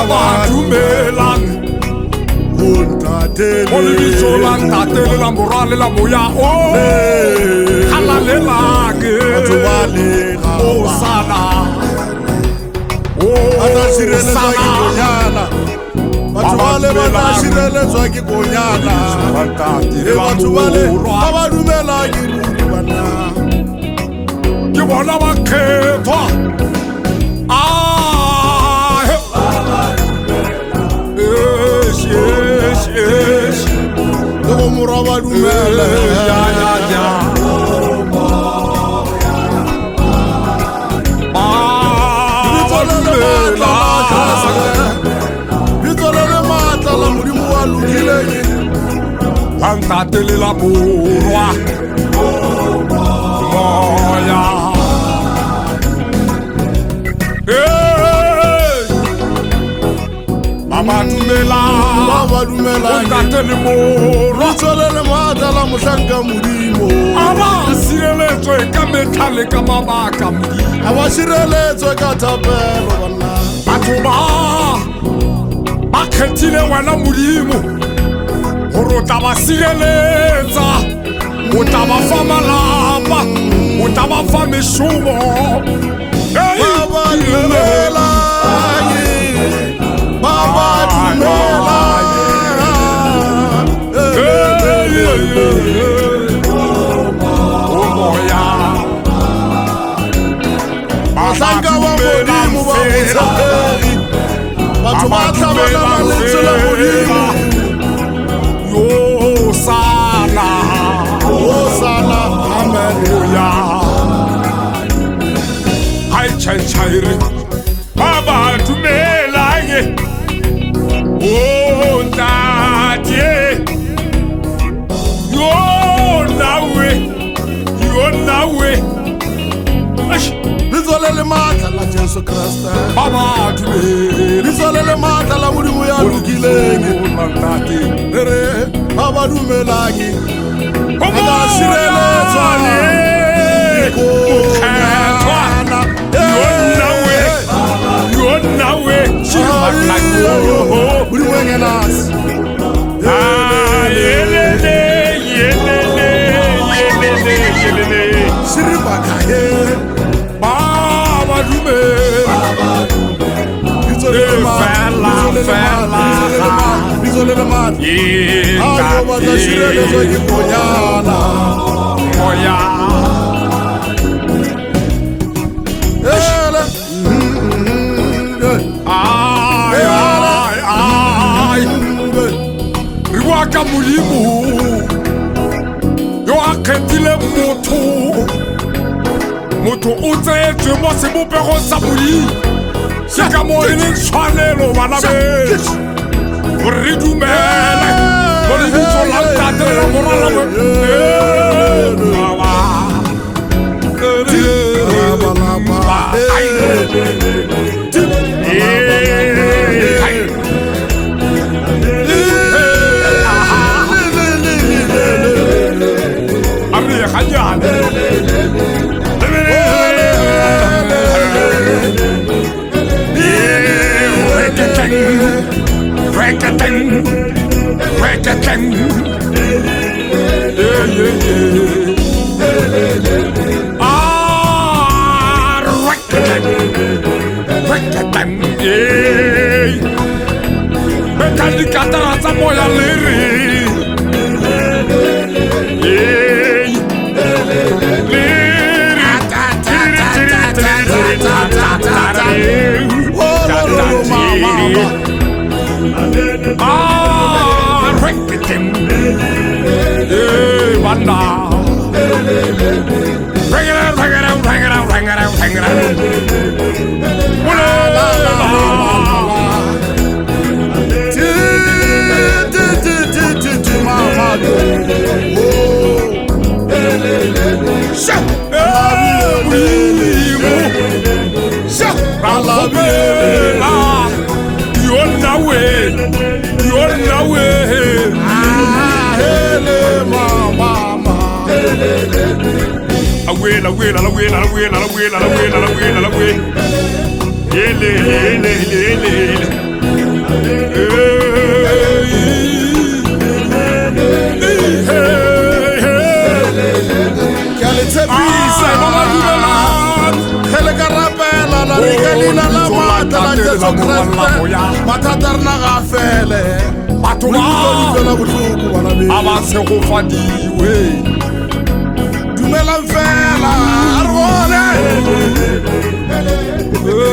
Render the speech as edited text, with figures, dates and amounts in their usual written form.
Baba dumelang Ole bisola ntate la morale la moya o halalela ke o sala o sala batho bale ba shireletswa ke konyana batho bale ba dumela ke bana ke bona ba khethwa yes go moraba dumela ya Pantate la borwa moya Baba dumela Pantate le borwa tsolele matala mohlanka modimo aba sireletswe ka metlhale ka mabaka modimo aba sireletswe ka thapelo bana batho ba khethile wena modimo gore o tla ba sireletsa o tla ba fa malapa o tla ba fa mešomo Baba dumela o moya Masanga wa modimo ba botsapedi batho ba tlhabana le tsela modimo Osana, haleluya. Hai chaire, Baba dumelange. Oh Natie, you're nawe. Bizolele matla la Jesu Kriste. Baba dumela. Bizolele matla la modimo ya lokilenge. Ere Baba dumelange. Baba sireletswa You're nawe. Buliwengenas. Yelele. Siribakaye. Baba dumela. Bizolele mat. Ayo bata sireletswa ke konyana. Moya. Riwaka molimo yo a khethile motho o tsetswe mo sebopego sa modimo se ka mo e leng tshwanelo bana beso gore re dumele mo lebitso la ntate la morala Katara moya liri latela Jesu Kriste mathata rena ga fele batho ba se go fadiwe dumelang fela a re bone